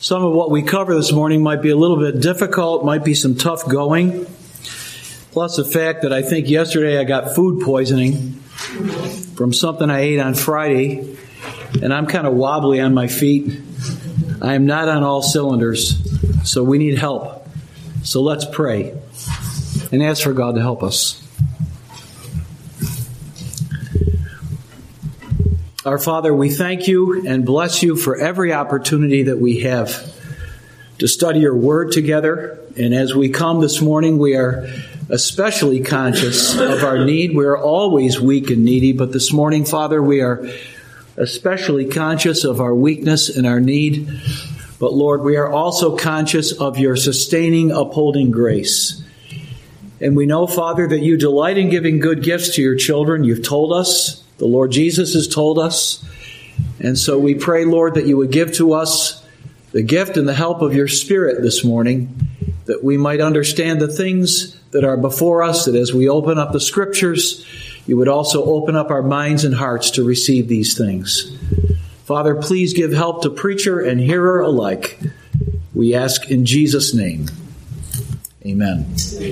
Some of what we cover this morning might be a little bit difficult, might be some tough going. Plus the fact that I think yesterday I got food poisoning from something I ate on Friday, and I'm kind of wobbly on my feet. I am not on all cylinders, so we need help. So let's pray and ask for God to help us. Our Father, we thank you and bless you for every opportunity that we have to study your word together. And as we come this morning, we are especially conscious of our need. We are always weak and needy, but this morning, Father, we are especially conscious of our weakness and our need. But Lord, we are also conscious of your sustaining, upholding grace. And we know, Father, that you delight in giving good gifts to your children. You've told us. The Lord Jesus has told us. And so we pray, Lord, that you would give to us the gift and the help of your Spirit this morning, that we might understand the things that are before us, that as we open up the Scriptures, you would also open up our minds and hearts to receive these things. Father, please give help to preacher and hearer alike. We ask in Jesus' name. Amen.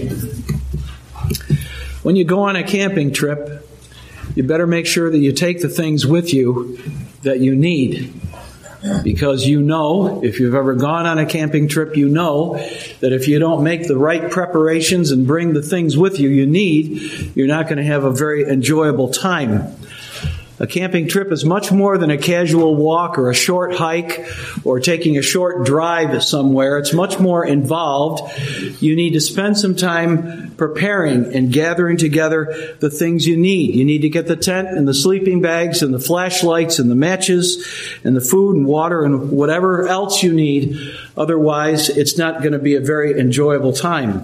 When you go on a camping trip, you better make sure that you take the things with you that you need. Because you know, if you've ever gone on a camping trip, you know that if you don't make the right preparations and bring the things with you you need, you're not going to have a very enjoyable time. A camping trip is much more than a casual walk or a short hike or taking a short drive somewhere. It's much more involved. You need to spend some time preparing and gathering together the things you need. You need to get the tent and the sleeping bags and the flashlights and the matches and the food and water and whatever else you need. Otherwise, it's not going to be a very enjoyable time.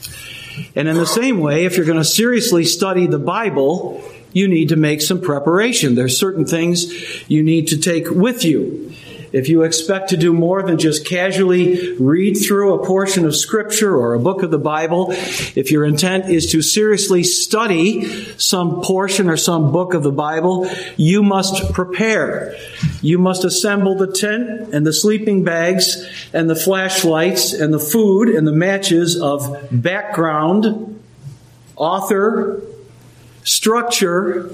And in the same way, if you're going to seriously study the Bible, you need to make some preparation. There's certain things you need to take with you. If you expect to do more than just casually read through a portion of Scripture or a book of the Bible, if your intent is to seriously study some portion or some book of the Bible, you must prepare. You must assemble the tent and the sleeping bags and the flashlights and the food and the matches of background, author, structure,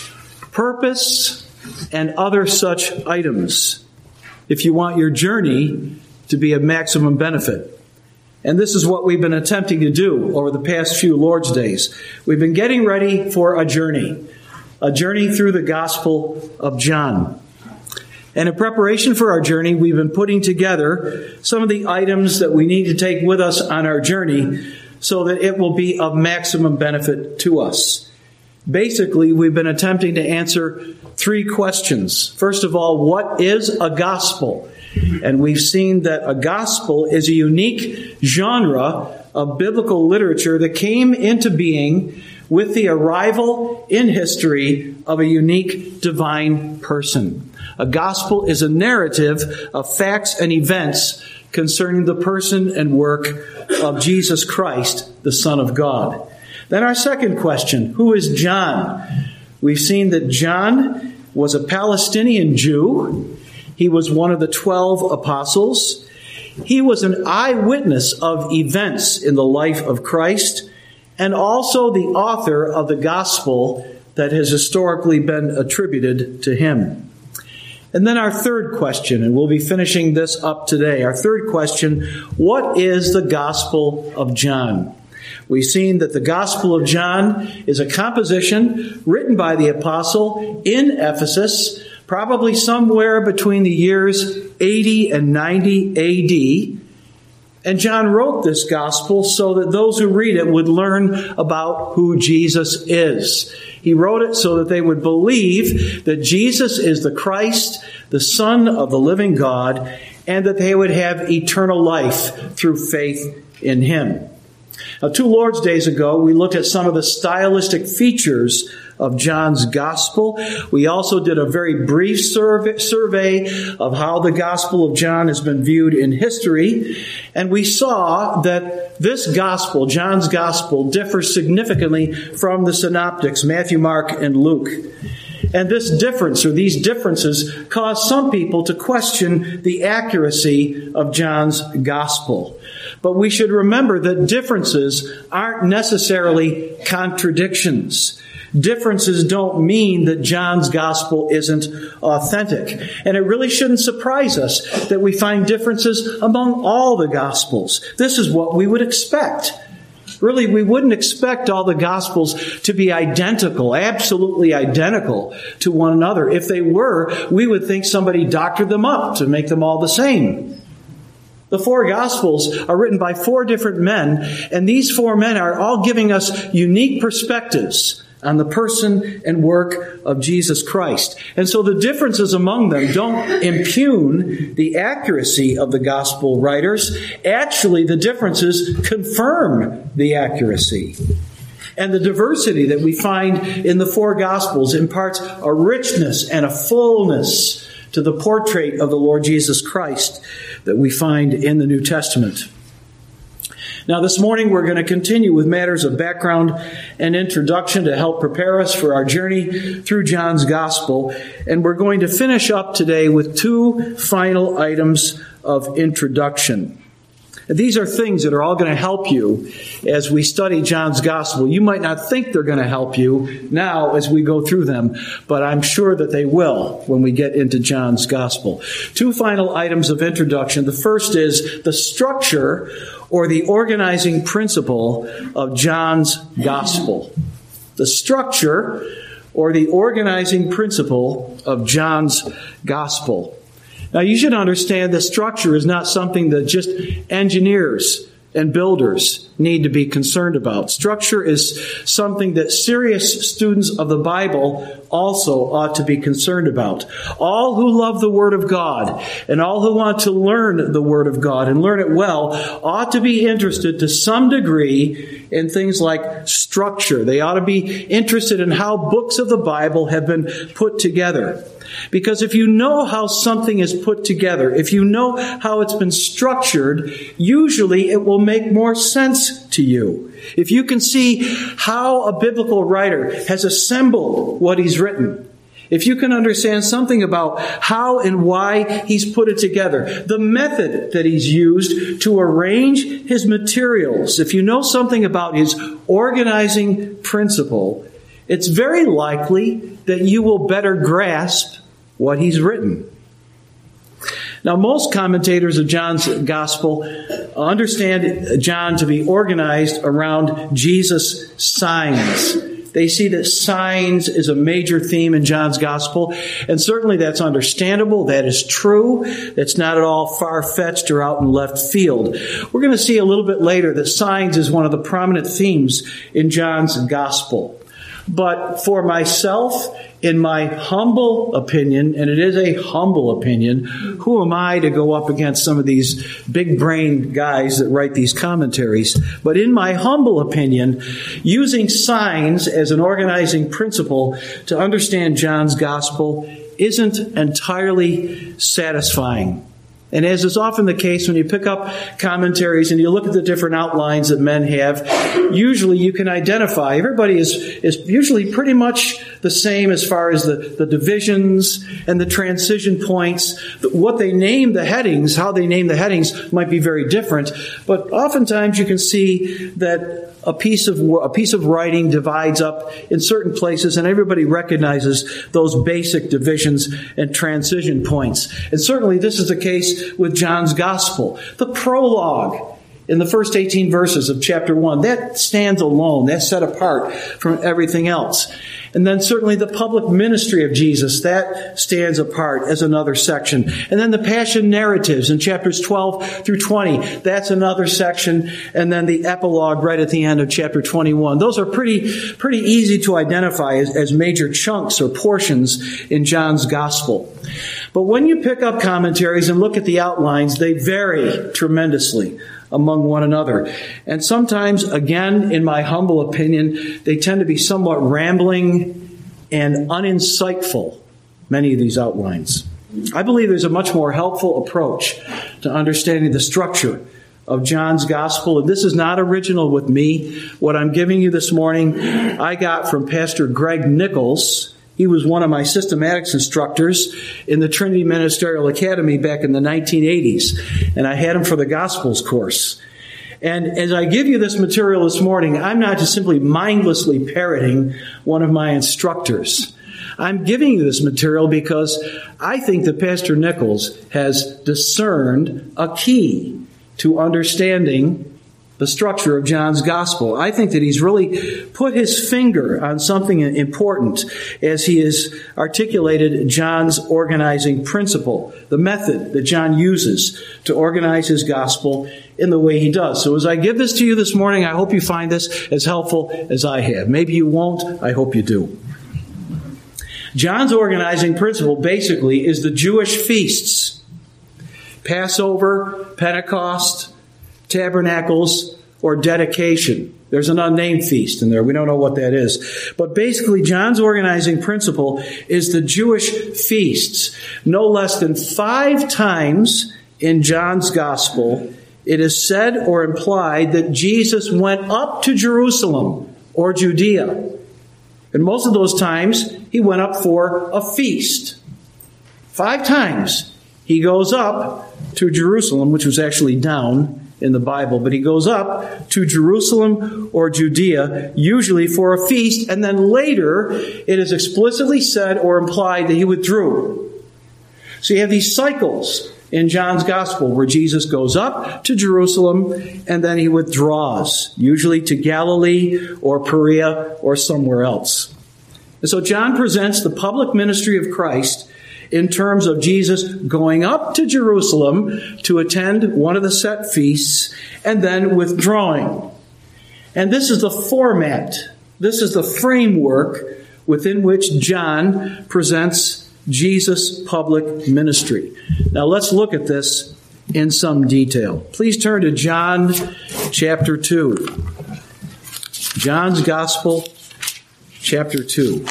purpose, and other such items if you want your journey to be of maximum benefit. And this is what we've been attempting to do over the past few Lord's Days. We've been getting ready for a journey through the Gospel of John. And in preparation for our journey, we've been putting together some of the items that we need to take with us on our journey so that it will be of maximum benefit to us. Basically, we've been attempting to answer three questions. First of all, what is a gospel? And we've seen that a gospel is a unique genre of biblical literature that came into being with the arrival in history of a unique divine person. A gospel is a narrative of facts and events concerning the person and work of Jesus Christ, the Son of God. Then our second question, who is John? We've seen that John was a Palestinian Jew. He was one of the 12 apostles. He was an eyewitness of events in the life of Christ and also the author of the gospel that has historically been attributed to him. And then our third question, and we'll be finishing this up today. Our third question, what is the Gospel of John? We've seen that the Gospel of John is a composition written by the apostle in Ephesus, probably somewhere between the years 80 and 90 A.D., and John wrote this gospel so that those who read it would learn about who Jesus is. He wrote it so that they would believe that Jesus is the Christ, the Son of the living God, and that they would have eternal life through faith in him. Now, 2 Lord's Days ago, we looked at some of the stylistic features of John's gospel. We also did a very brief survey of how the Gospel of John has been viewed in history. And we saw that this gospel, John's gospel, differs significantly from the synoptics, Matthew, Mark, and Luke. And this difference, or these differences, cause some people to question the accuracy of John's gospel. But we should remember that differences aren't necessarily contradictions. Differences don't mean that John's gospel isn't authentic. And it really shouldn't surprise us that we find differences among all the gospels. This is what we would expect. Really, we wouldn't expect all the Gospels to be identical, absolutely identical to one another. If they were, we would think somebody doctored them up to make them all the same. The 4 Gospels are written by 4 different men, and these 4 men are all giving us unique perspectives on the person and work of Jesus Christ. And so the differences among them don't impugn the accuracy of the gospel writers. Actually, the differences confirm the accuracy. And the diversity that we find in the 4 Gospels imparts a richness and a fullness to the portrait of the Lord Jesus Christ that we find in the New Testament. Now, this morning we're going to continue with matters of background and introduction to help prepare us for our journey through John's Gospel. And we're going to finish up today with 2 final items of introduction. These are things that are all going to help you as we study John's Gospel. You might not think they're going to help you now as we go through them, but I'm sure that they will when we get into John's Gospel. 2 final items of introduction. The first is the structure or the organizing principle of John's Gospel. The structure or the organizing principle of John's Gospel. Now, you should understand that structure is not something that just engineers and builders need to be concerned about. Structure is something that serious students of the Bible also ought to be concerned about. All who love the Word of God and all who want to learn the Word of God and learn it well ought to be interested to some degree in things like structure. They ought to be interested in how books of the Bible have been put together. Because if you know how something is put together, if you know how it's been structured, usually it will make more sense to you. If you can see how a biblical writer has assembled what he's written, if you can understand something about how and why he's put it together, the method that he's used to arrange his materials, if you know something about his organizing principle, it's very likely that you will better grasp what he's written. Now, most commentators of John's Gospel understand John to be organized around Jesus' signs. They see that signs is a major theme in John's Gospel, and certainly that's understandable. That is true. That's not at all far-fetched or out in left field. We're going to see a little bit later that signs is one of the prominent themes in John's Gospel. But for myself, in my humble opinion, and it is a humble opinion, who am I to go up against some of these big-brained guys that write these commentaries? But in my humble opinion, using signs as an organizing principle to understand John's Gospel isn't entirely satisfying. And as is often the case when you pick up commentaries and you look at the different outlines that men have, usually you can identify. Everybody is usually pretty much the same as far as the divisions and the transition points. What they name the headings, how they name the headings might be very different. But oftentimes you can see that a piece of writing divides up in certain places, and everybody recognizes those basic divisions and transition points. And certainly this is the case with John's Gospel. The prologue in the first 18 verses of chapter 1, that stands alone. That's set apart from everything else. And then certainly the public ministry of Jesus, that stands apart as another section. And then the passion narratives in chapters 12 through 20, that's another section. And then the epilogue right at the end of chapter 21. Those are pretty easy to identify as major chunks or portions in John's Gospel. But when you pick up commentaries and look at the outlines, they vary tremendously among one another. And sometimes, again, in my humble opinion, they tend to be somewhat rambling and uninsightful, many of these outlines. I believe there's a much more helpful approach to understanding the structure of John's Gospel. And this is not original with me. What I'm giving you this morning, I got from Pastor Greg Nichols. He was one of my systematics instructors in the Trinity Ministerial Academy back in the 1980s. And I had him for the Gospels course. And as I give you this material this morning, I'm not just simply mindlessly parroting one of my instructors. I'm giving you this material because I think that Pastor Nichols has discerned a key to understanding the structure of John's Gospel. I think that he's really put his finger on something important as he has articulated John's organizing principle, the method that John uses to organize his Gospel in the way he does. So as I give this to you this morning, I hope you find this as helpful as I have. Maybe you won't. I hope you do. John's organizing principle basically is the Jewish feasts: Passover, Pentecost, Tabernacles, or dedication. There's an unnamed feast in there. We don't know what that is. But basically, John's organizing principle is the Jewish feasts. No less than 5 times in John's Gospel, it is said or implied that Jesus went up to Jerusalem or Judea. And most of those times, he went up for a feast. 5 times he goes up to Jerusalem, which was actually down in the Bible, but he goes up to Jerusalem or Judea, usually for a feast, and then later it is explicitly said or implied that he withdrew. So you have these cycles in John's Gospel where Jesus goes up to Jerusalem and then he withdraws, usually to Galilee or Perea or somewhere else. And so John presents the public ministry of Christ in terms of Jesus going up to Jerusalem to attend one of the set feasts and then withdrawing. And this is the format, this is the framework within which John presents Jesus' public ministry. Now let's look at this in some detail. Please turn to John chapter 2. John's Gospel, chapter 2.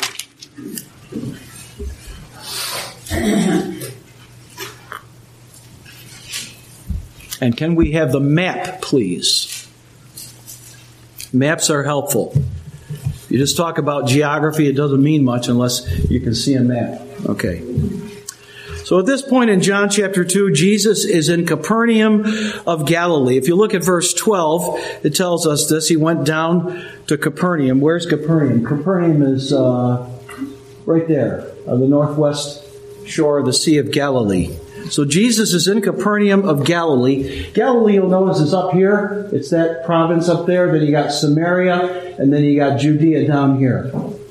And can we have the map, please? Maps are helpful. You just talk about geography, it doesn't mean much unless you can see a map. Okay. So at this point in John chapter 2, Jesus is in Capernaum of Galilee. If you look at verse 12, it tells us this. He went down to Capernaum. Where's Capernaum? Capernaum is right there, on the northwest shore of the Sea of Galilee. So Jesus is in Capernaum of Galilee. Galilee, you'll notice, is up here. It's that province up there. Then you got Samaria, and then you got Judea down here.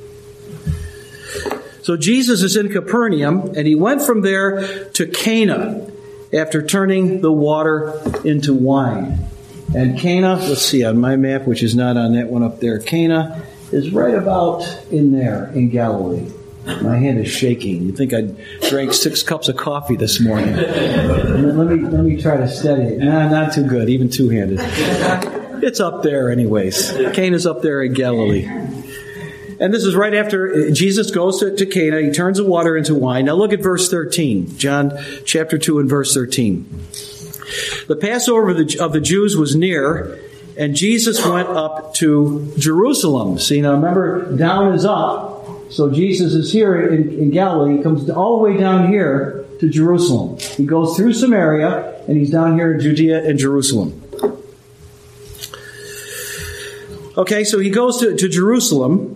So Jesus is in Capernaum, and he went from there to Cana after turning the water into wine. And Cana, let's see on my map, which is not on that one up there, Cana is right about in there in Galilee. My hand is shaking. You'd think I drank 6 cups of coffee this morning. Let me try to steady it. Nah, not too good, even two-handed. It's up there anyways. Cana's up there in Galilee. And this is right after Jesus goes to Cana. He turns the water into wine. Now look at verse 13. John chapter 2 and verse 13. The Passover of the Jews was near, and Jesus went up to Jerusalem. See, now remember, down is up. So Jesus is here in Galilee. He comes all the way down here to Jerusalem. He goes through Samaria, and he's down here in Judea and Jerusalem. Okay, so he goes to Jerusalem.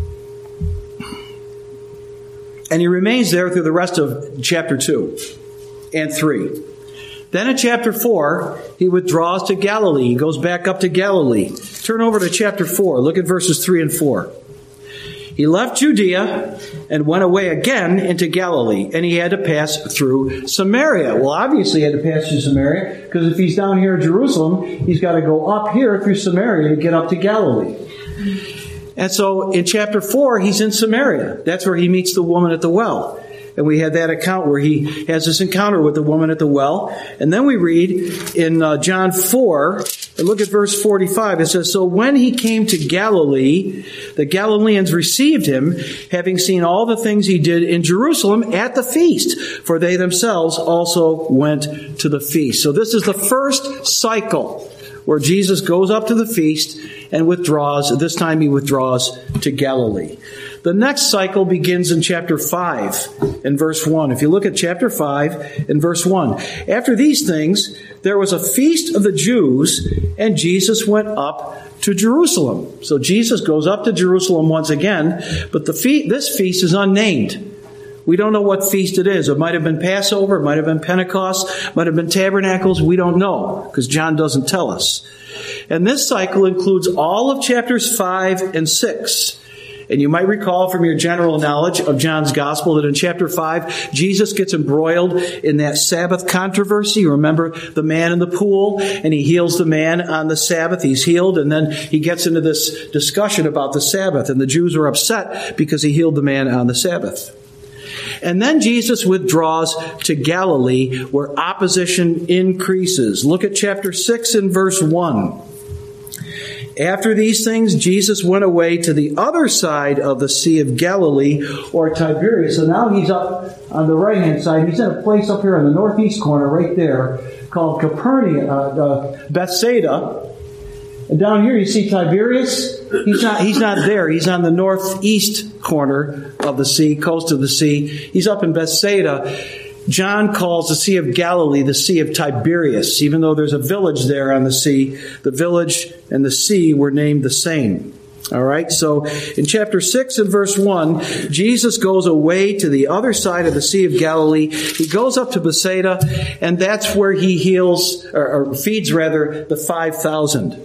And he remains there through the rest of chapter 2 and 3. Then in chapter 4, he withdraws to Galilee. He goes back up to Galilee. Turn over to chapter 4. Look at verses 3 and 4. He left Judea and went away again into Galilee, and he had to pass through Samaria. Well, obviously he had to pass through Samaria, because if he's down here in Jerusalem, he's got to go up here through Samaria to get up to Galilee. And so in chapter 4, he's in Samaria. That's where he meets the woman at the well. And we had that account where he has this encounter with the woman at the well. And then we read in John 4, and look at verse 45. It says, "So when he came to Galilee, the Galileans received him, having seen all the things he did in Jerusalem at the feast. For they themselves also went to the feast." So this is the first cycle where Jesus goes up to the feast and withdraws. This time he withdraws to Galilee. The next cycle begins in chapter 5 and verse 1. If you look at chapter 5 and verse 1. After these things, there was a feast of the Jews, and Jesus went up to Jerusalem. So Jesus goes up to Jerusalem once again, but this feast is unnamed. We don't know what feast it is. It might have been Passover, it might have been Pentecost, might have been Tabernacles. We don't know because John doesn't tell us. And this cycle includes all of chapters 5 and 6. And you might recall from your general knowledge of John's Gospel that in chapter 5, Jesus gets embroiled in that Sabbath controversy. You remember the man in the pool, and he heals the man on the Sabbath. He's healed, and then he gets into this discussion about the Sabbath, and the Jews were upset because he healed the man on the Sabbath. And then Jesus withdraws to Galilee, where opposition increases. Look at chapter 6 and verse 1. After these things, Jesus went away to the other side of the Sea of Galilee, or Tiberias. So now he's up on the right-hand side. He's in a place up here in the northeast corner, right there, called Capernaum, Bethsaida. And down here you see Tiberias. He's not there. He's on the northeast corner of the sea, coast of the sea. He's up in Bethsaida. John calls the Sea of Galilee the Sea of Tiberias. Even though there's a village there on the sea, the village and the sea were named the same. All right, so in chapter 6 and verse 1, Jesus goes away to the other side of the Sea of Galilee. He goes up to Bethsaida, and that's where he feeds the 5,000.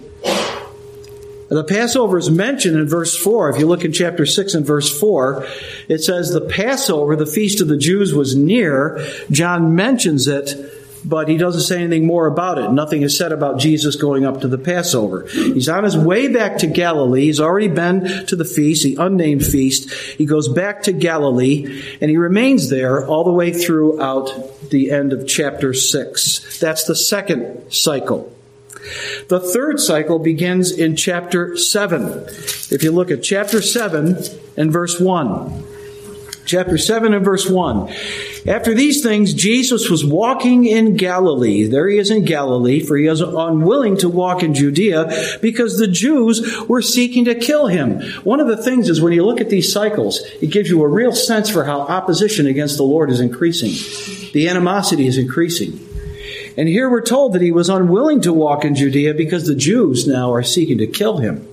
The Passover is mentioned in verse 4. If you look in chapter 6 and verse 4, it says the Passover, the feast of the Jews, was near. John mentions it, but he doesn't say anything more about it. Nothing is said about Jesus going up to the Passover. He's on his way back to Galilee. He's already been to the feast, the unnamed feast. He goes back to Galilee, and he remains there all the way throughout the end of chapter 6. That's the second cycle. The third cycle begins in chapter 7. If you look at chapter 7 and verse 1. Chapter 7 and verse 1. After these things, Jesus was walking in Galilee. There he is in Galilee, for he was unwilling to walk in Judea because the Jews were seeking to kill him. One of the things is when you look at these cycles, it gives you a real sense for how opposition against the Lord is increasing. The animosity is increasing. And here we're told that he was unwilling to walk in Judea because the Jews now are seeking to kill him.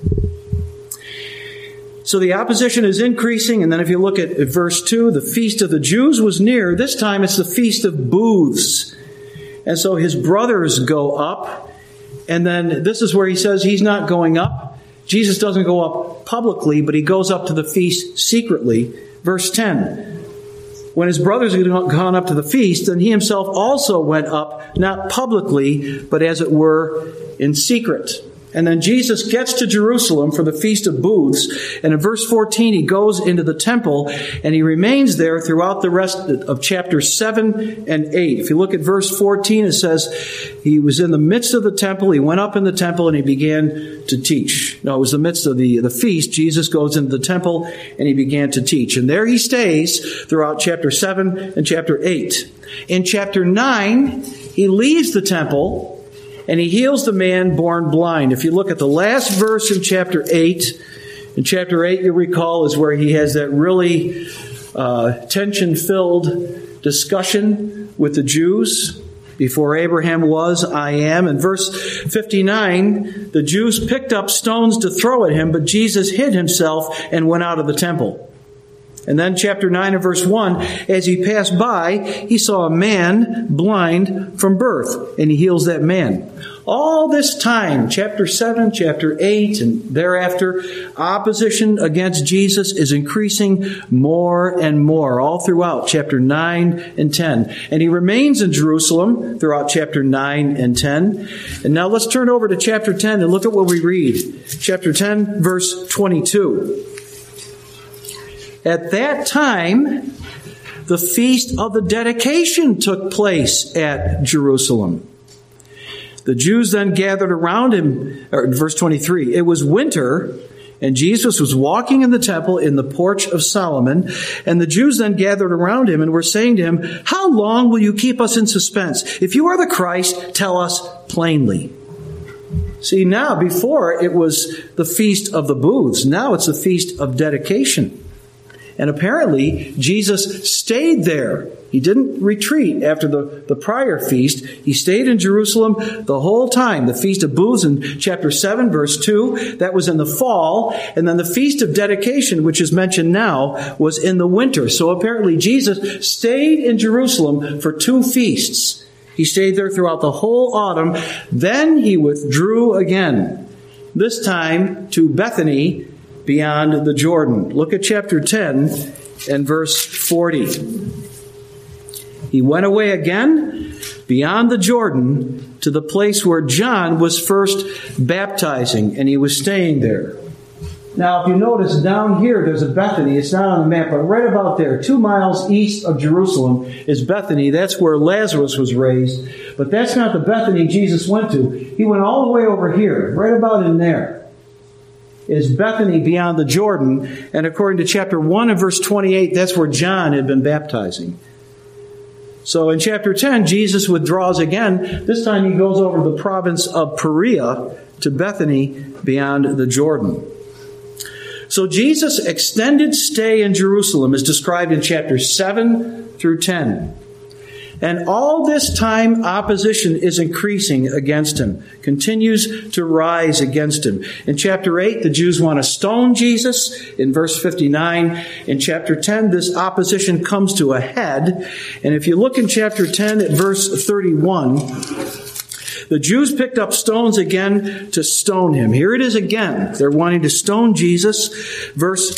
So the opposition is increasing, and then if you look at verse 2, the feast of the Jews was near. This time it's the Feast of Booths. And so his brothers go up, and then this is where he says he's not going up. Jesus doesn't go up publicly, but he goes up to the feast secretly. Verse 10. When his brothers had gone up to the feast, then he himself also went up, not publicly, but as it were, in secret. And then Jesus gets to Jerusalem for the Feast of Booths. And in verse 14, he goes into the temple, and he remains there throughout the rest of chapters 7 and 8. If you look at verse 14, it says he was in the midst of the temple. He went up in the temple, and he began to teach. No, it was the midst of the feast. Jesus goes into the temple, and he began to teach. And there he stays throughout chapter 7 and chapter 8. In chapter 9, he leaves the temple, and he heals the man born blind. If you look at the last verse in chapter 8, you recall, is where he has that really tension-filled discussion with the Jews. Before Abraham was, I am. In verse 59, the Jews picked up stones to throw at him, but Jesus hid himself and went out of the temple. And then chapter 9 and verse 1, as he passed by, he saw a man blind from birth, and he heals that man. All this time, chapter 7, chapter 8, and thereafter, opposition against Jesus is increasing more and more, all throughout chapter 9 and 10. And he remains in Jerusalem throughout chapter 9 and 10. And now let's turn over to chapter 10 and look at what we read. Chapter 10, verse 22. At that time, the feast of the dedication took place at Jerusalem. The Jews then gathered around him, verse 23, it was winter, and Jesus was walking in the temple in the porch of Solomon, and the Jews then gathered around him and were saying to him, how long will you keep us in suspense? If you are the Christ, tell us plainly. See, now, before it was the Feast of the Booths, now it's the Feast of Dedication. And apparently, Jesus stayed there. He didn't retreat after the prior feast. He stayed in Jerusalem the whole time. The Feast of Booths in chapter 7, verse 2, that was in the fall. And then the Feast of Dedication, which is mentioned now, was in the winter. So apparently Jesus stayed in Jerusalem for 2 feasts. He stayed there throughout the whole autumn. Then he withdrew again, this time to Bethany beyond the Jordan. Look at chapter 10 and verse 40. He went away again beyond the Jordan to the place where John was first baptizing, and he was staying there. Now, if you notice down here, there's a Bethany. It's not on the map, but right about there, 2 miles east of Jerusalem is Bethany. That's where Lazarus was raised. But that's not the Bethany Jesus went to. He went all the way over here, right about in there is Bethany beyond the Jordan. And according to chapter 1 and verse 28, that's where John had been baptizing. So in chapter 10, Jesus withdraws again. This time he goes over the province of Perea to Bethany beyond the Jordan. So Jesus' extended stay in Jerusalem is described in chapters 7 through 10. And all this time, opposition is increasing against him, continues to rise against him. In chapter 8, the Jews want to stone Jesus. In verse 59, in chapter 10, this opposition comes to a head. And if you look in chapter 10 at verse 31, the Jews picked up stones again to stone him. Here it is again. They're wanting to stone Jesus. Verse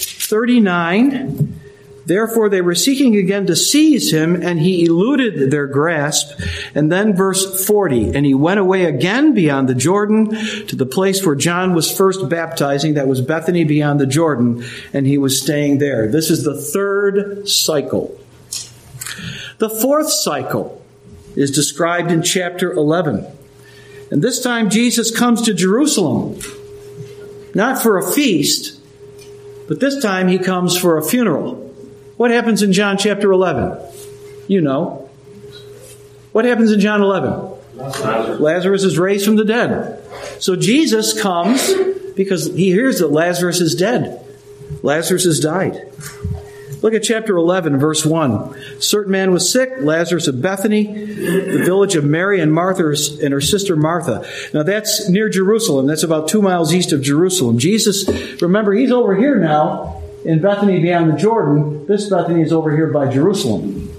39, therefore they were seeking again to seize him, and he eluded their grasp. And then verse 40, and he went away again beyond the Jordan to the place where John was first baptizing. That was Bethany beyond the Jordan, and he was staying there. This is the 3rd cycle. The 4th cycle is described in chapter 11. And this time Jesus comes to Jerusalem, not for a feast, but this time he comes for a funeral. What happens in John chapter 11? You know. What happens in John 11? Lazarus is raised from the dead. So Jesus comes because he hears that Lazarus is dead. Lazarus has died. Look at chapter 11, verse 1. A certain man was sick, Lazarus of Bethany, the village of Mary and Martha and her sister Martha. Now that's near Jerusalem. That's about 2 miles east of Jerusalem. Jesus, remember, he's over here now in Bethany beyond the Jordan. This Bethany is over here by Jerusalem.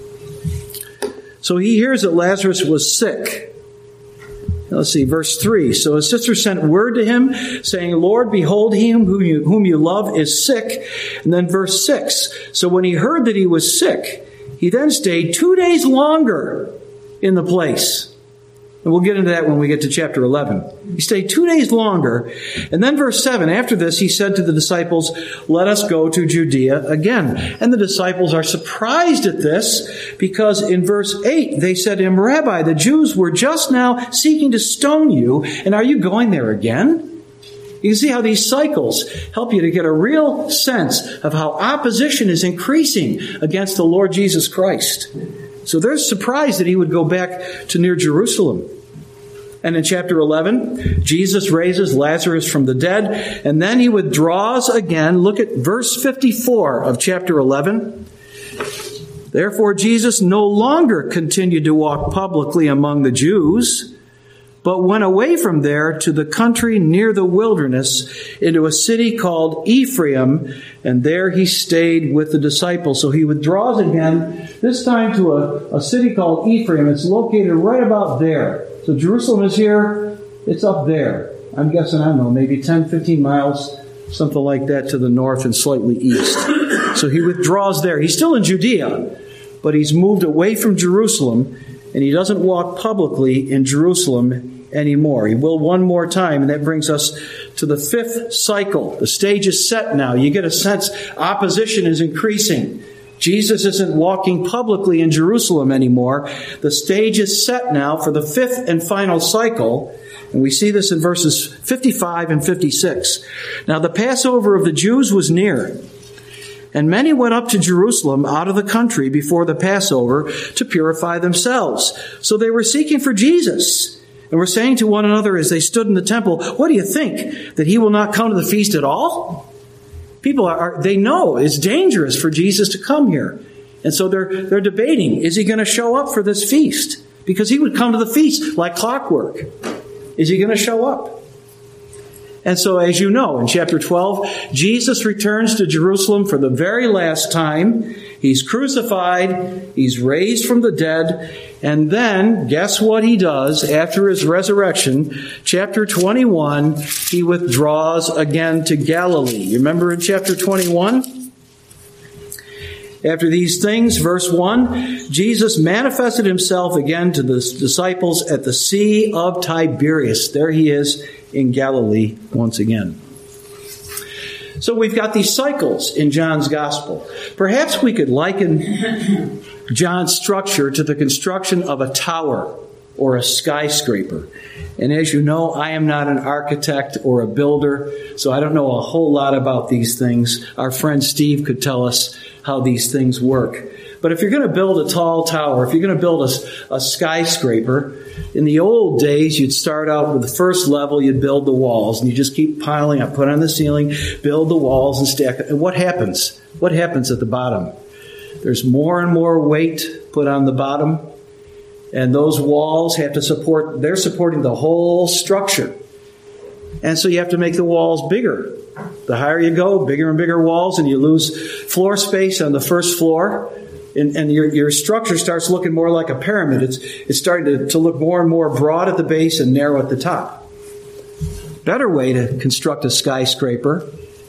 So he hears that Lazarus was sick. Let's see, verse 3. So his sister sent word to him, saying, Lord, behold, him whom you love is sick. And then verse 6. So when he heard that he was sick, he then stayed 2 days longer in the place. And we'll get into that when we get to chapter 11. He stayed 2 days longer. And then verse 7, after this, he said to the disciples, let us go to Judea again. And the disciples are surprised at this because in verse 8, they said to him, Rabbi, the Jews were just now seeking to stone you, and are you going there again? You can see how these cycles help you to get a real sense of how opposition is increasing against the Lord Jesus Christ. So they're surprised that he would go back to near Jerusalem. And in chapter 11, Jesus raises Lazarus from the dead, and then he withdraws again. Look at verse 54 of chapter 11. Therefore, Jesus no longer continued to walk publicly among the Jews, but went away from there to the country near the wilderness, into a city called Ephraim, and there he stayed with the disciples. So he withdraws again, this time to a city called Ephraim. It's located right about there. So Jerusalem is here, it's up there. I'm guessing, I don't know, maybe 10, 15 miles, something like that to the north and slightly east. So he withdraws there. He's still in Judea, but he's moved away from Jerusalem, and he doesn't walk publicly in Jerusalem anymore. He will one more time, and that brings us to the 5th cycle. The stage is set now. You get a sense opposition is increasing. Jesus isn't walking publicly in Jerusalem anymore. The stage is set now for the 5th and final cycle, and we see this in verses 55 and 56. Now the Passover of the Jews was near, and many went up to Jerusalem out of the country before the Passover to purify themselves. So they were seeking for Jesus, and were saying to one another as they stood in the temple, what do you think, that he will not come to the feast at all? People they know it's dangerous for Jesus to come here. And so they're debating, is he going to show up for this feast? Because he would come to the feast like clockwork. Is he going to show up? And so, as you know, in chapter 12, Jesus returns to Jerusalem for the very last time. He's crucified. He's raised from the dead. And then, guess what he does after his resurrection? Chapter 21, he withdraws again to Galilee. You remember in chapter 21? After these things, verse 1, Jesus manifested himself again to the disciples at the Sea of Tiberias. There he is in Galilee once again. So we've got these cycles in John's Gospel. Perhaps we could liken John's structure to the construction of a tower or a skyscraper. And as you know, I am not an architect or a builder, so I don't know a whole lot about these things. Our friend Steve could tell us how these things work. But if you're going to build a tall tower, if you're going to build a skyscraper, in the old days, you'd start out with the first level, you'd build the walls, and you just keep piling up, put on the ceiling, build the walls and stack it. And what happens? What happens at the bottom? There's more and more weight put on the bottom, and those walls have to they're supporting the whole structure. And so you have to make the walls bigger. The higher you go, bigger and bigger walls, and you lose floor space on the first floor. And your structure starts looking more like a pyramid. It's starting to look more and more broad at the base and narrow at the top. Better way to construct a skyscraper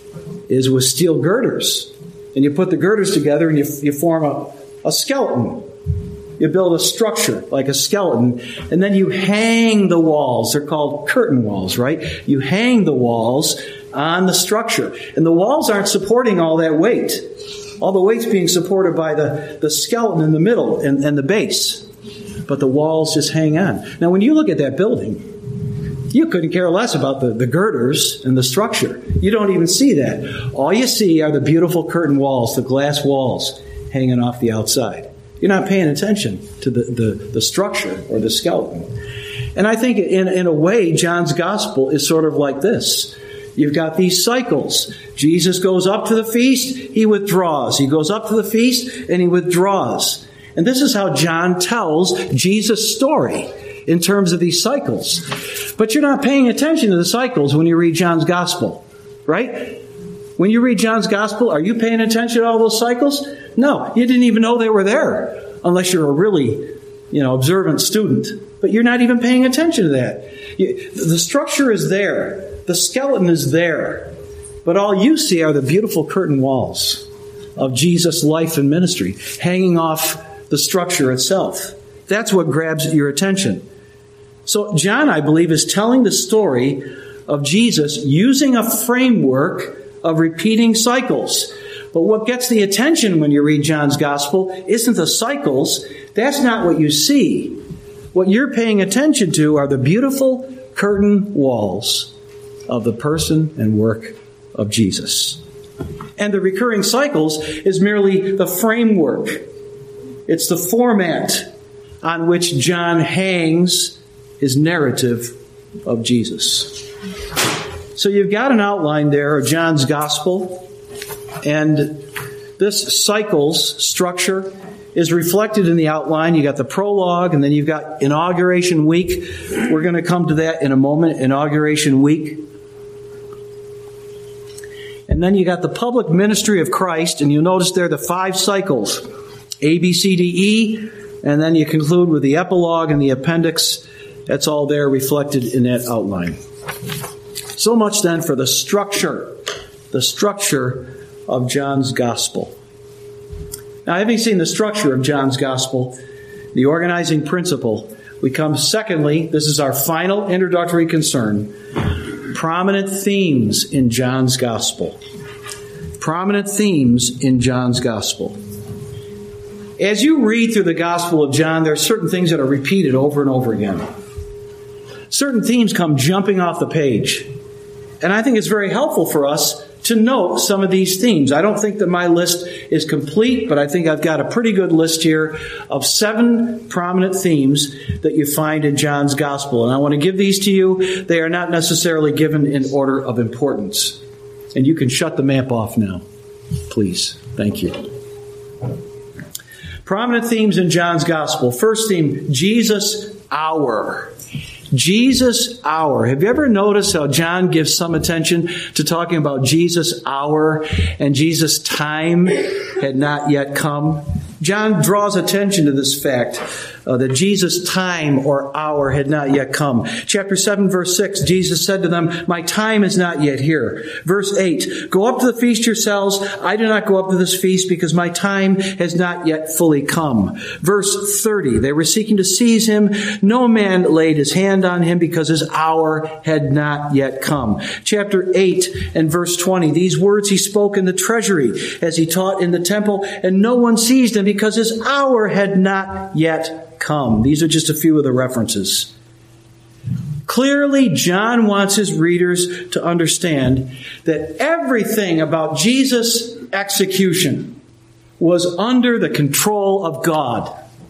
is with steel girders. And you put the girders together and you form a skeleton. You build a structure like a skeleton. And then you hang the walls. They're called curtain walls, right? You hang the walls on the structure. And the walls aren't supporting all that weight. All the weight's being supported by the skeleton in the middle and the base. But the walls just hang on. Now, when you look at that building, you couldn't care less about the girders and the structure. You don't even see that. All you see are the beautiful curtain walls, the glass walls hanging off the outside. You're not paying attention to the structure or the skeleton. And I think in a way, John's gospel is sort of like this. You've got these cycles. Jesus goes up to the feast, he withdraws. He goes up to the feast, and he withdraws. And this is how John tells Jesus' story in terms of these cycles. But you're not paying attention to the cycles when you read John's gospel, right? When you read John's gospel, are you paying attention to all those cycles? No, you didn't even know they were there, unless you're a really, observant student. But you're not even paying attention to that. The structure is there. The skeleton is there, but all you see are the beautiful curtain walls of Jesus' life and ministry hanging off the structure itself. That's what grabs your attention. So John, I believe, is telling the story of Jesus using a framework of repeating cycles. But what gets the attention when you read John's gospel isn't the cycles. That's not what you see. What you're paying attention to are the beautiful curtain walls of the person and work of Jesus. And the recurring cycles is merely the framework. It's the format on which John hangs his narrative of Jesus. So you've got an outline there of John's gospel, and this cycles structure is reflected in the outline. You got the prologue, and then you've got Inauguration Week. We're going to come to that in a moment, Inauguration Week. And then you got the public ministry of Christ, and you'll notice there are the 5 cycles, A, B, C, D, E, and then you conclude with the epilogue and the appendix. That's all there reflected in that outline. So much then for the structure of John's Gospel. Now, having seen the structure of John's Gospel, the organizing principle, we come secondly, this is our final introductory concern, prominent themes in John's Gospel. Prominent themes in John's Gospel. As you read through the Gospel of John, there are certain things that are repeated over and over again. Certain themes come jumping off the page. And I think it's very helpful for us to note some of these themes. I don't think that my list is complete, but I think I've got a pretty good list here of 7 prominent themes that you find in John's Gospel. And I want to give these to you. They are not necessarily given in order of importance. And you can shut the map off now, please. Thank you. Prominent themes in John's Gospel. First theme, Jesus' hour. Jesus' hour. Have you ever noticed how John gives some attention to talking about Jesus' hour and Jesus' time had not yet come? John draws attention to this fact that Jesus' time or hour had not yet come. Chapter 7, verse 6, Jesus said to them, "My time is not yet here." Verse 8, "Go up to the feast yourselves. I do not go up to this feast because my time has not yet fully come." Verse 30, they were seeking to seize him. No man laid his hand on him because his hour had not yet come. Chapter 8 and verse 20, these words he spoke in the treasury as he taught in the temple, and no one seized him because his hour had not yet come. These are just a few of the references. Clearly, John wants his readers to understand that everything about Jesus' execution was under the control of God.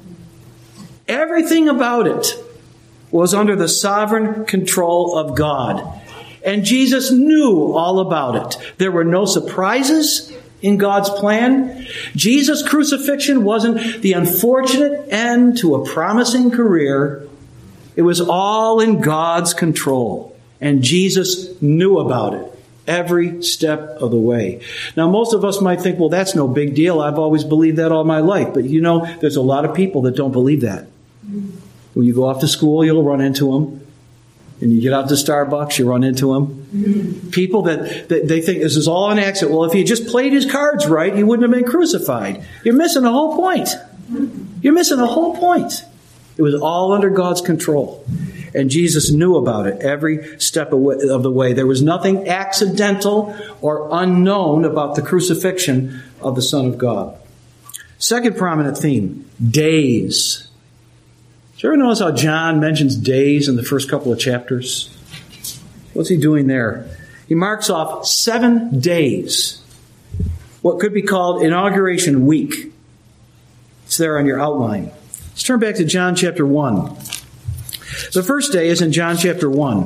Everything about it was under the sovereign control of God. And Jesus knew all about it. There were no surprises in God's plan. Jesus' crucifixion wasn't the unfortunate end to a promising career. It was all in God's control. And Jesus knew about it every step of the way. Now, most of us might think, well, that's no big deal. I've always believed that all my life. But you know, there's a lot of people that don't believe that. When you go off to school, you'll run into them. And you get out to Starbucks, you run into them. People that they think this is all an accident. Well, if he just played his cards right, he wouldn't have been crucified. You're missing the whole point. You're missing the whole point. It was all under God's control. And Jesus knew about it every step of the way. There was nothing accidental or unknown about the crucifixion of the Son of God. Second prominent theme, days. Do you ever notice how John mentions days in the first couple of chapters? What's he doing there? He marks off 7 days, what could be called Inauguration Week. It's there on your outline. Let's turn back to John chapter 1. The first day is in John chapter 1.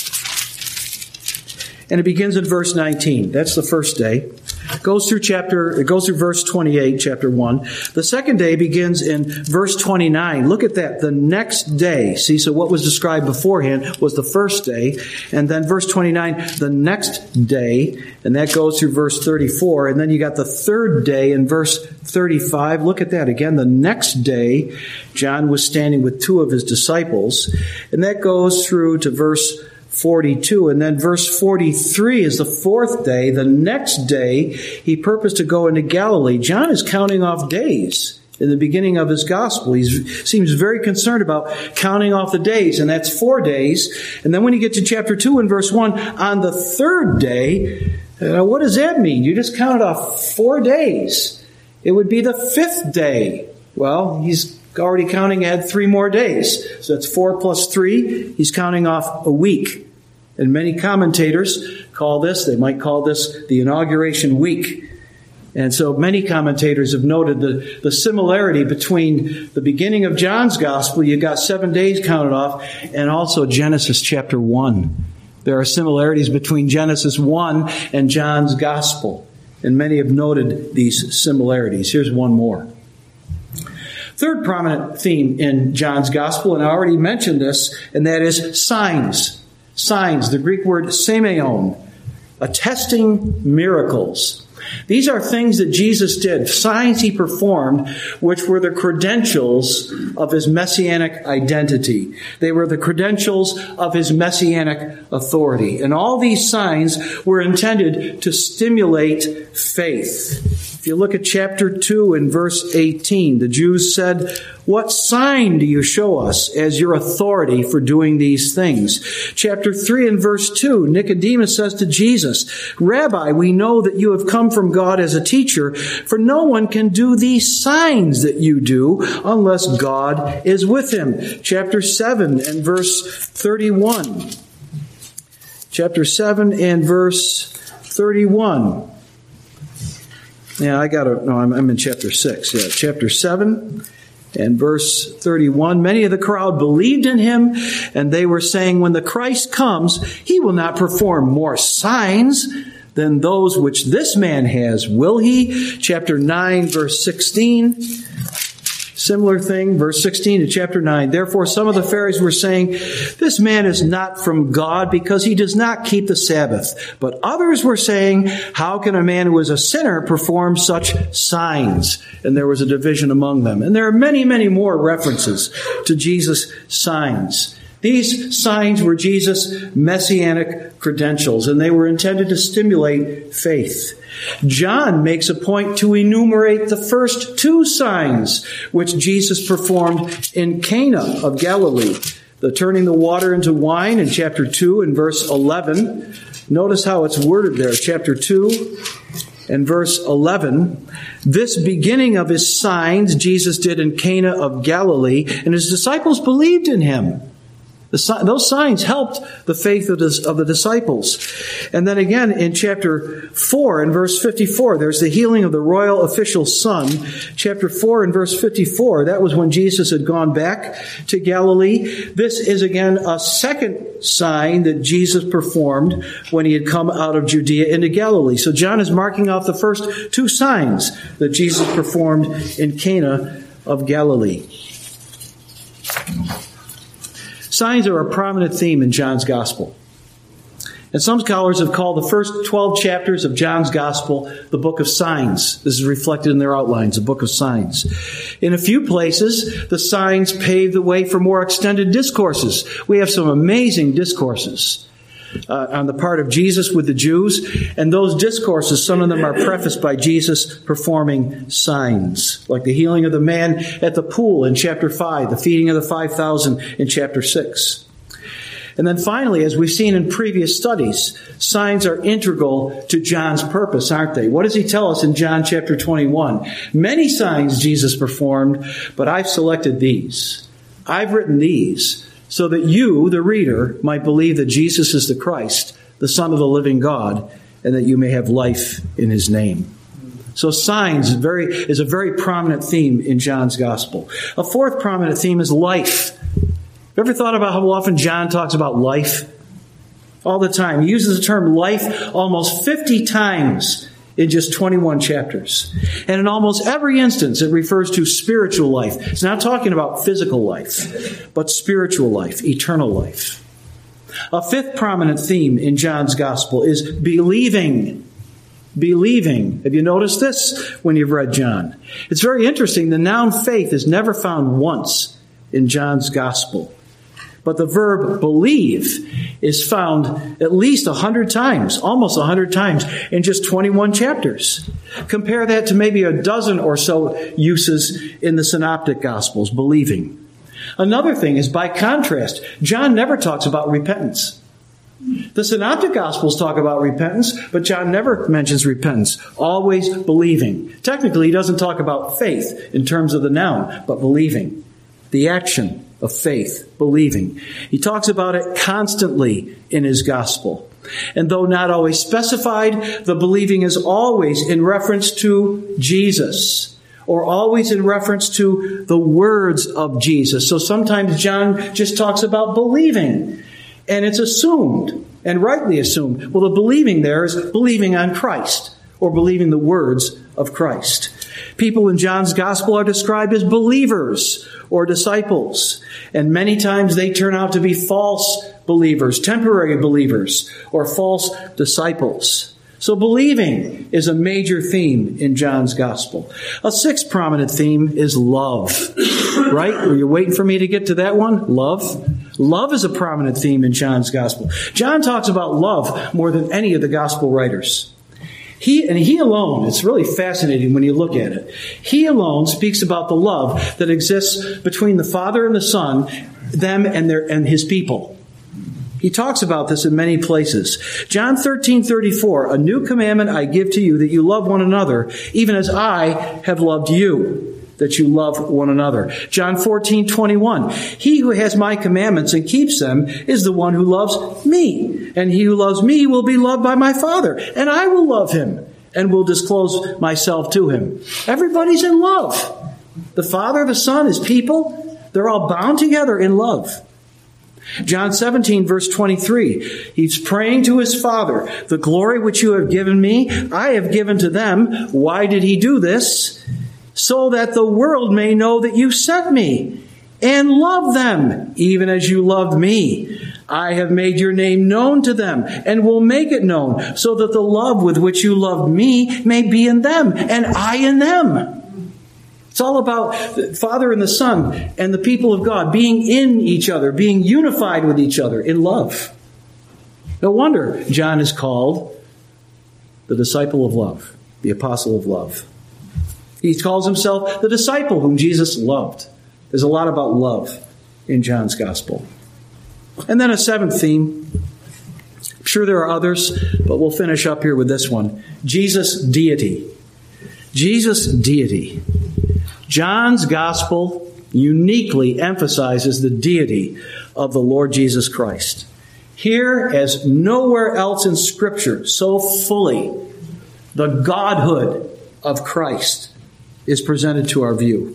And it begins in verse 19. That's the first day. It goes through verse 28, chapter 1. The second day begins in verse 29. Look at that. The next day. See, so what was described beforehand was the first day. And then verse 29, the next day. And that goes through verse 34. And then you got the third day in verse 35. Look at that. Again, the next day, John was standing with 2 of his disciples. And that goes through to verse 42. And then verse 43 is the fourth day. The next day, he purposed to go into Galilee. John is counting off days in the beginning of his gospel. He seems very concerned about counting off the days, and that's 4 days. And then when you get to chapter 2 and verse 1, on the third day, what does that mean? You just counted off 4 days. It would be the 5th day. Well, he's already counting ahead 3 more days. So that's 4 plus 3. He's counting off a week. And many commentators they might call this the Inauguration Week. And so many commentators have noted the similarity between the beginning of John's Gospel, you've got 7 days counted off, and also Genesis chapter 1. There are similarities between Genesis 1 and John's Gospel. And many have noted these similarities. Here's one more. Third prominent theme in John's Gospel, and I already mentioned this, and that is signs. Signs, the Greek word semeion, attesting miracles. These are things that Jesus did, signs he performed, which were the credentials of his messianic identity. They were the credentials of his messianic authority. And all these signs were intended to stimulate faith. If you look at chapter 2 and verse 18, the Jews said, "What sign do you show us as your authority for doing these things?" Chapter 3 and verse 2, Nicodemus says to Jesus, "Rabbi, we know that you have come from God as a teacher, for no one can do these signs that you do unless God is with him." Chapter 7 and verse 31. Chapter 7 and verse 31. I'm in chapter 6. Yeah, chapter 7 and verse 31. Many of the crowd believed in him, and they were saying, when the Christ comes, he will not perform more signs than those which this man has, will he? Chapter 9, verse 16. Similar thing, verse 16 to chapter 9. Therefore, some of the Pharisees were saying, this man is not from God because he does not keep the Sabbath. But others were saying, how can a man who is a sinner perform such signs? And there was a division among them. And there are many, many more references to Jesus' signs. These signs were Jesus' messianic credentials, and they were intended to stimulate faith. John makes a point to enumerate the first two signs which Jesus performed in Cana of Galilee. The turning the water into wine in chapter 2 and verse 11. Notice how it's worded there. Chapter 2 and verse 11. This beginning of his signs Jesus did in Cana of Galilee, and his disciples believed in him. Those signs helped the faith of the disciples. And then again in chapter 4 and verse 54, there's the healing of the royal official's son. Chapter 4 and verse 54, that was when Jesus had gone back to Galilee. This is again a second sign that Jesus performed when he had come out of Judea into Galilee. So John is marking off the first two signs that Jesus performed in Cana of Galilee. Signs are a prominent theme in John's Gospel. And some scholars have called the first 12 chapters of John's Gospel the book of signs. This is reflected in their outlines, the book of signs. In a few places, the signs pave the way for more extended discourses. We have some amazing discourses on the part of Jesus with the Jews. And those discourses, some of them are prefaced by Jesus performing signs, like the healing of the man at the pool in chapter 5, the feeding of the 5,000 in chapter 6. And then finally, as we've seen in previous studies, signs are integral to John's purpose, aren't they? What does he tell us in John chapter 21? Many signs Jesus performed, but I've selected these. I've written these so that you, the reader, might believe that Jesus is the Christ, the Son of the living God, and that you may have life in his name. So signs is a very prominent theme in John's Gospel. A fourth prominent theme is life. Ever thought about how often John talks about life? All the time. He uses the term life almost 50 times in just 21 chapters. And in almost every instance, it refers to spiritual life. It's not talking about physical life, but spiritual life, eternal life. A fifth prominent theme in John's Gospel is believing. Believing. Have you noticed this when you've read John? It's very interesting. The noun faith is never found once in John's Gospel. But the verb believe is found at least 100 times, almost 100 times, in just 21 chapters. Compare that to maybe a dozen or so uses in the Synoptic Gospels, believing. Another thing is, by contrast, John never talks about repentance. The Synoptic Gospels talk about repentance, but John never mentions repentance, always believing. Technically, he doesn't talk about faith in terms of the noun, but believing. The action of faith, believing. He talks about it constantly in his gospel. And though not always specified, the believing is always in reference to Jesus, or always in reference to the words of Jesus. So sometimes John just talks about believing, and it's assumed, and rightly assumed, well, the believing there is believing on Christ, or believing the words of Christ. People in John's gospel are described as believers or disciples. And many times they turn out to be false believers, temporary believers, or false disciples. So believing is a major theme in John's gospel. A sixth prominent theme is love. Right? Were you waiting for me to get to that one? Love? Love is a prominent theme in John's gospel. John talks about love more than any of the gospel writers. He alone, it's really fascinating when you look at it. He alone speaks about the love that exists between the Father and the Son, them and his people. He talks about this in many places. John 13:34, a new commandment I give to you, that you love one another, even as I have loved you, that you love one another. John 14:21, he who has my commandments and keeps them is the one who loves me. And he who loves me will be loved by my Father. And I will love him and will disclose myself to him. Everybody's in love. The Father, the Son, his people, they're all bound together in love. John 17, verse 23, he's praying to his Father, the glory which you have given me, I have given to them. Why did he do this? So that the world may know that you sent me and love them, even as you loved me. I have made your name known to them and will make it known, so that the love with which you loved me may be in them and I in them. It's all about the Father and the Son and the people of God being in each other, being unified with each other in love. No wonder John is called the disciple of love, the apostle of love. He calls himself the disciple whom Jesus loved. There's a lot about love in John's gospel. And then a seventh theme. I'm sure there are others, but we'll finish up here with this one. Jesus' deity. Jesus' deity. John's gospel uniquely emphasizes the deity of the Lord Jesus Christ. Here, as nowhere else in Scripture, so fully, the Godhood of Christ is presented to our view.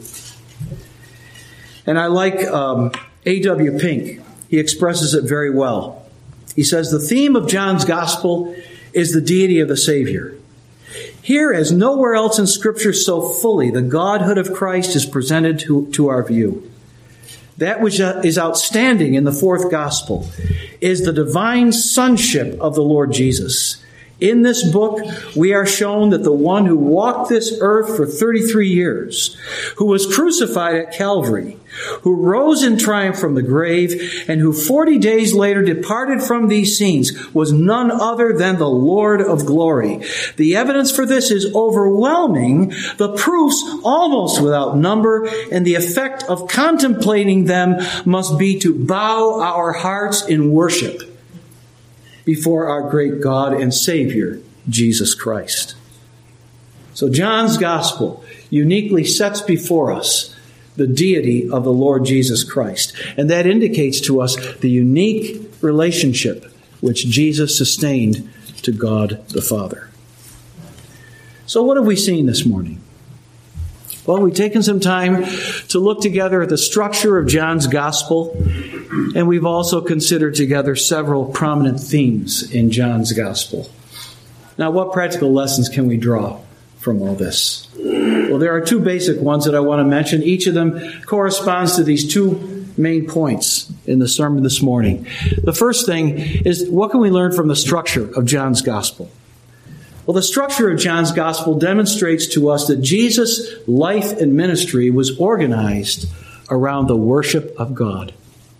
And I like A.W. Pink. He expresses it very well. He says, the theme of John's gospel is the deity of the Savior. Here, as nowhere else in Scripture so fully, the Godhood of Christ is presented to our view. That which is outstanding in the fourth gospel is the divine sonship of the Lord Jesus. In this book, we are shown that the one who walked this earth for 33 years, who was crucified at Calvary, who rose in triumph from the grave, and who 40 days later departed from these scenes, was none other than the Lord of glory. The evidence for this is overwhelming, the proofs almost without number, and the effect of contemplating them must be to bow our hearts in worship before our great God and Savior, Jesus Christ. So John's gospel uniquely sets before us the deity of the Lord Jesus Christ. And that indicates to us the unique relationship which Jesus sustained to God the Father. So what have we seen this morning? Well, we've taken some time to look together at the structure of John's gospel, and we've also considered together several prominent themes in John's gospel. Now, what practical lessons can we draw from all this? Well, there are two basic ones that I want to mention. Each of them corresponds to these two main points in the sermon this morning. The first thing is, what can we learn from the structure of John's gospel? Well, the structure of John's gospel demonstrates to us that Jesus' life and ministry was organized around the worship of God.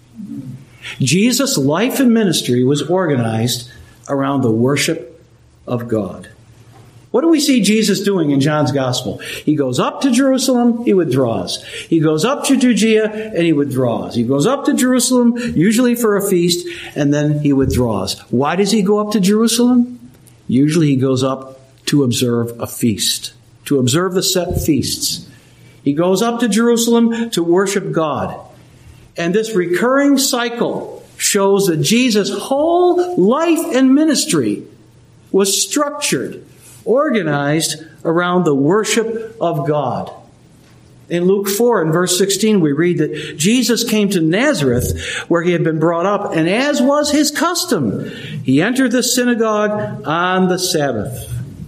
Jesus' life and ministry was organized around the worship of God. What do we see Jesus doing in John's gospel? He goes up to Jerusalem, he withdraws. He goes up to Judea, and he withdraws. He goes up to Jerusalem, usually for a feast, and then he withdraws. Why does he go up to Jerusalem? Usually he goes up to observe a feast, to observe the set feasts. He goes up to Jerusalem to worship God. And this recurring cycle shows that Jesus' whole life and ministry was structured, organized around the worship of God. In Luke 4 and verse 16, we read that Jesus came to Nazareth, where he had been brought up, and as was his custom, he entered the synagogue on the Sabbath.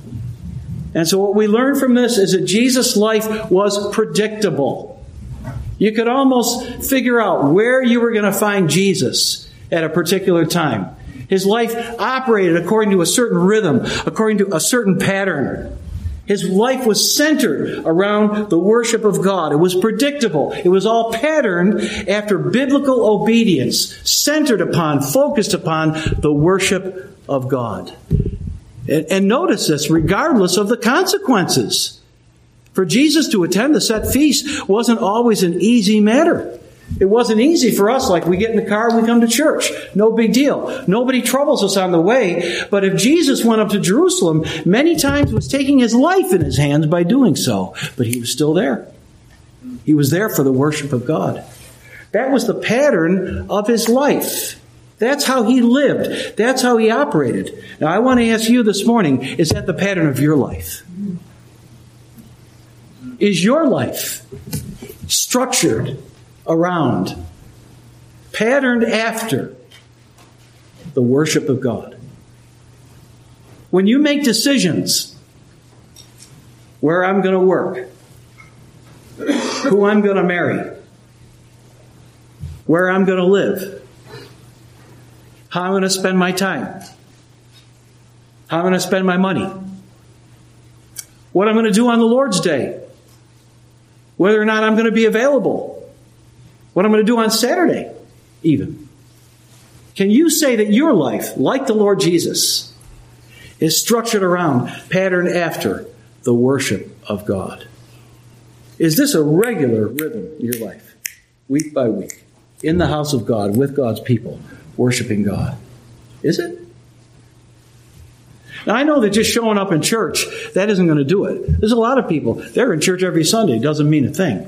And so what we learn from this is that Jesus' life was predictable. You could almost figure out where you were going to find Jesus at a particular time. His life operated according to a certain rhythm, according to a certain pattern. His life was centered around the worship of God. It was predictable. It was all patterned after biblical obedience, centered upon, focused upon the worship of God. And notice this, regardless of the consequences. For Jesus to attend the set feast wasn't always an easy matter. It wasn't easy for us, like we get in the car and we come to church. No big deal. Nobody troubles us on the way. But if Jesus went up to Jerusalem, many times was taking his life in his hands by doing so. But he was still there. He was there for the worship of God. That was the pattern of his life. That's how he lived. That's how he operated. Now, I want to ask you this morning, is that the pattern of your life? Is your life structured around patterned after the worship of God. When you make decisions, where I'm going to work, who I'm going to marry, where I'm going to live, how I'm going to spend my time, how I'm going to spend my money, what I'm going to do on the Lord's Day, whether or not I'm going to be available, what I'm going to do on Saturday, even. Can you say that your life, like the Lord Jesus, is structured around, patterned after the worship of God? Is this a regular rhythm in your life, week by week, in the house of God, with God's people, worshiping God? Is it? Now, I know that just showing up in church, that isn't going to do it. There's a lot of people, they're in church every Sunday. It doesn't mean a thing.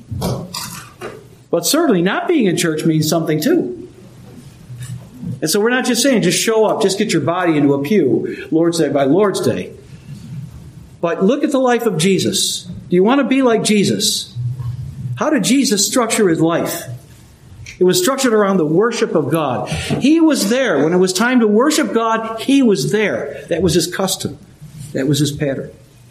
But certainly not being in church means something too. And so we're not just saying, just show up, just get your body into a pew, Lord's Day by Lord's Day. But look at the life of Jesus. Do you want to be like Jesus? How did Jesus structure his life? It was structured around the worship of God. He was there. When it was time to worship God, he was there. That was his custom. That was his pattern.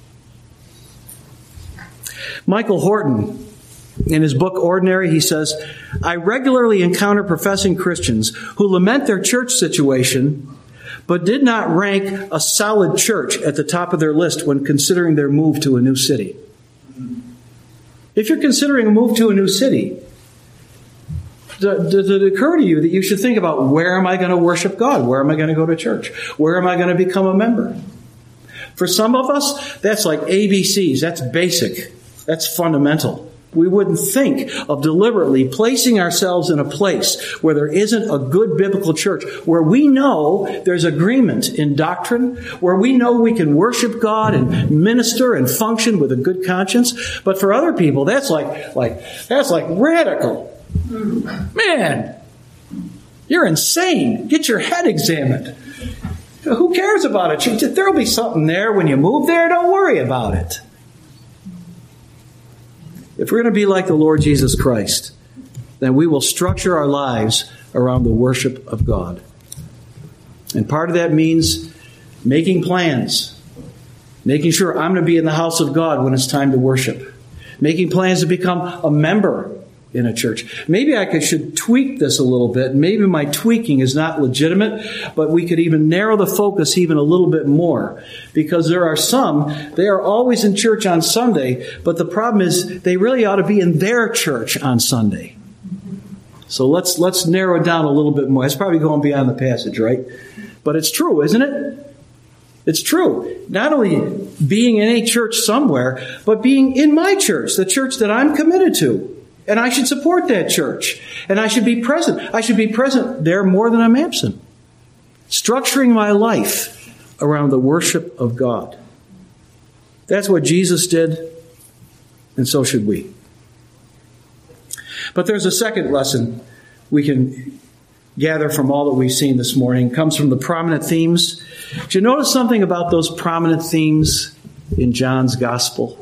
Michael Horton, in his book Ordinary, he says, I regularly encounter professing Christians who lament their church situation, but did not rank a solid church at the top of their list when considering their move to a new city. If you're considering a move to a new city, does it occur to you that you should think about, where am I going to worship God? Where am I going to go to church? Where am I going to become a member? For some of us, that's like ABCs. That's basic. That's fundamental. We wouldn't think of deliberately placing ourselves in a place where there isn't a good biblical church, where we know there's agreement in doctrine, where we know we can worship God and minister and function with a good conscience. But for other people, that's like radical. Man, you're insane. Get your head examined. Who cares about it? There'll be something there when you move there. Don't worry about it. If we're going to be like the Lord Jesus Christ, then we will structure our lives around the worship of God. And part of that means making plans, making sure I'm going to be in the house of God when it's time to worship, making plans to become a member in a church. Maybe I should tweak this a little bit. Maybe my tweaking is not legitimate, but we could even narrow the focus even a little bit more. Because there are some, they are always in church on Sunday, but the problem is they really ought to be in their church on Sunday. So let's narrow it down a little bit more. It's probably going beyond the passage, right? But it's true, isn't it? It's true. Not only being in a church somewhere, but being in my church, the church that I'm committed to. And I should support that church. And I should be present. I should be present there more than I'm absent. Structuring my life around the worship of God. That's what Jesus did, and so should we. But there's a second lesson we can gather from all that we've seen this morning. It comes from the prominent themes. Did you notice something about those prominent themes in John's Gospel?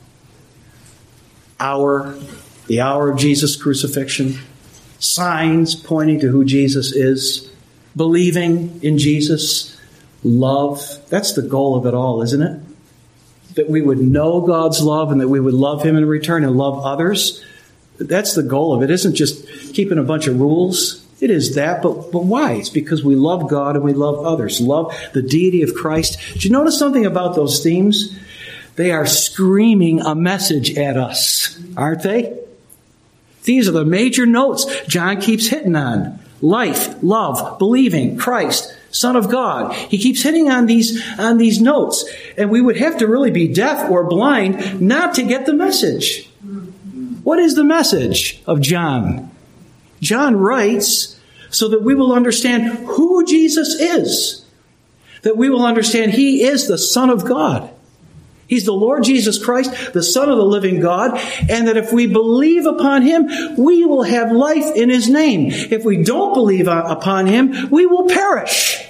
The hour of Jesus' crucifixion, signs pointing to who Jesus is, believing in Jesus, love. That's the goal of it all, isn't it? That we would know God's love and that we would love Him in return and love others. That's the goal of it. It isn't just keeping a bunch of rules. It is that, but why? It's because we love God and we love others. Love the deity of Christ. Did you notice something about those themes? They are screaming a message at us, aren't they? These are the major notes John keeps hitting on. Life, love, believing, Christ, Son of God. He keeps hitting on these notes. And we would have to really be deaf or blind not to get the message. What is the message of John? John writes so that we will understand who Jesus is. That we will understand He is the Son of God. He's the Lord Jesus Christ, the Son of the living God, and that if we believe upon Him, we will have life in His name. If we don't believe upon Him, we will perish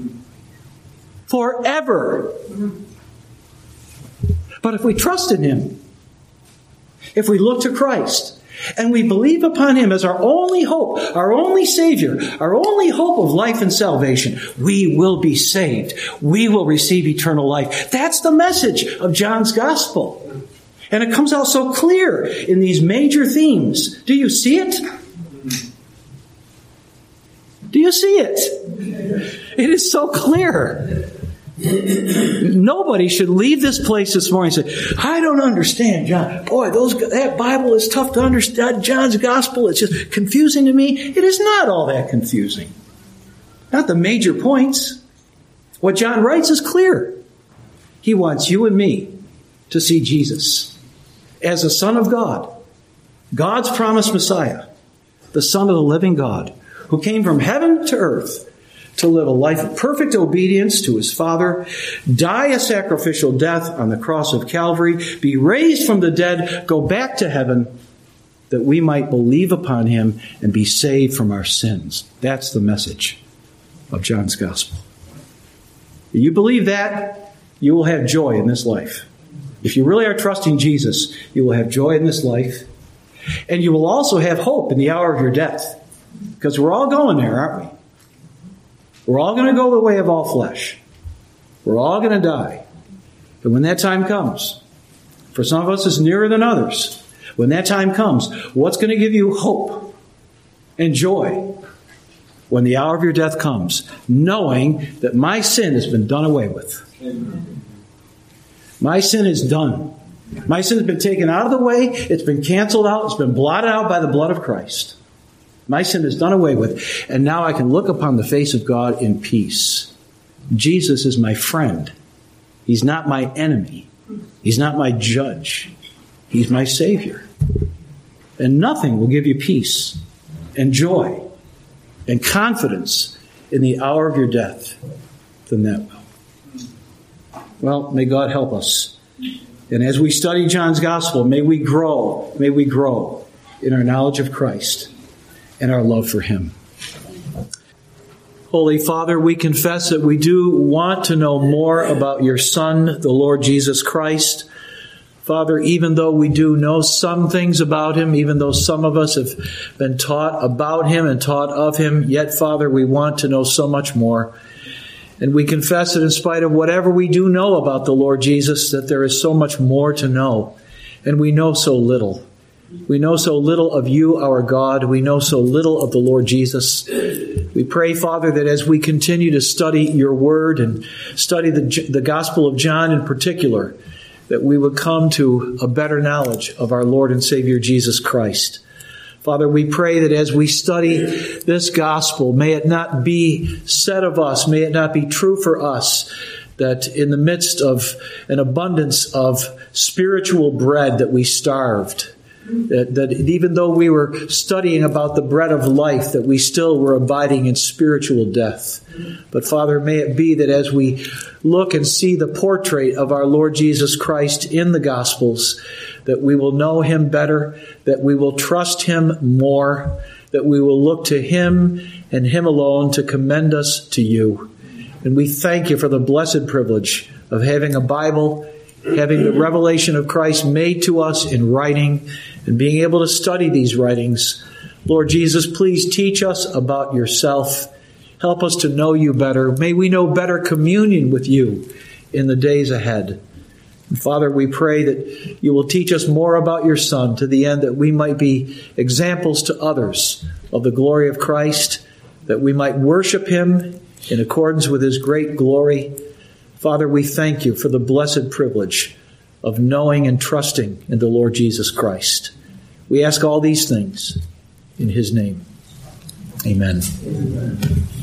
forever. But if we trust in Him, if we look to Christ, and we believe upon Him as our only hope, our only Savior, our only hope of life and salvation, we will be saved. We will receive eternal life. That's the message of John's Gospel. And it comes out so clear in these major themes. Do you see it? Do you see it? It is so clear. Nobody should leave this place this morning and say, I don't understand, John. Boy, that Bible is tough to understand. John's Gospel, it's just confusing to me. It is not all that confusing. Not the major points. What John writes is clear. He wants you and me to see Jesus as the Son of God, God's promised Messiah, the Son of the living God, who came from heaven to earth to live a life of perfect obedience to His Father, die a sacrificial death on the cross of Calvary, be raised from the dead, go back to heaven, that we might believe upon Him and be saved from our sins. That's the message of John's Gospel. If you believe that, you will have joy in this life. If you really are trusting Jesus, you will have joy in this life, and you will also have hope in the hour of your death. Because we're all going there, aren't we? We're all going to go the way of all flesh. We're all going to die. But when that time comes, for some of us it's nearer than others. When that time comes, what's going to give you hope and joy when the hour of your death comes? Knowing that my sin has been done away with. My sin is done. My sin has been taken out of the way. It's been canceled out. It's been blotted out by the blood of Christ. My sin is done away with, and now I can look upon the face of God in peace. Jesus is my friend. He's not my enemy. He's not my judge. He's my Savior. And nothing will give you peace and joy and confidence in the hour of your death than that will. Well, may God help us. And as we study John's Gospel, may we grow in our knowledge of Christ and our love for Him. Holy Father, we confess that we do want to know more about your Son, the Lord Jesus Christ. Father, even though we do know some things about Him, even though some of us have been taught about Him and taught of Him, yet, Father, we want to know so much more. And we confess that in spite of whatever we do know about the Lord Jesus, that there is so much more to know. And we know so little. We know so little of you, our God. We know so little of the Lord Jesus. We pray, Father, that as we continue to study your word and study the Gospel of John in particular, that we would come to a better knowledge of our Lord and Savior Jesus Christ. Father, we pray that as we study this gospel, may it not be said of us, may it not be true for us, that in the midst of an abundance of spiritual bread that we starved, that even though we were studying about the bread of life, that we still were abiding in spiritual death. But Father, may it be that as we look and see the portrait of our Lord Jesus Christ in the Gospels, that we will know Him better, that we will trust Him more, that we will look to Him and Him alone to commend us to you. And we thank you for the blessed privilege of having a Bible, having the revelation of Christ made to us in writing, and being able to study these writings. Lord Jesus, please teach us about yourself. Help us to know you better. May we know better communion with you in the days ahead. And Father, we pray that you will teach us more about your Son to the end that we might be examples to others of the glory of Christ, that we might worship Him in accordance with His great glory. Father, we thank you for the blessed privilege of knowing and trusting in the Lord Jesus Christ. We ask all these things in His name. Amen. Amen.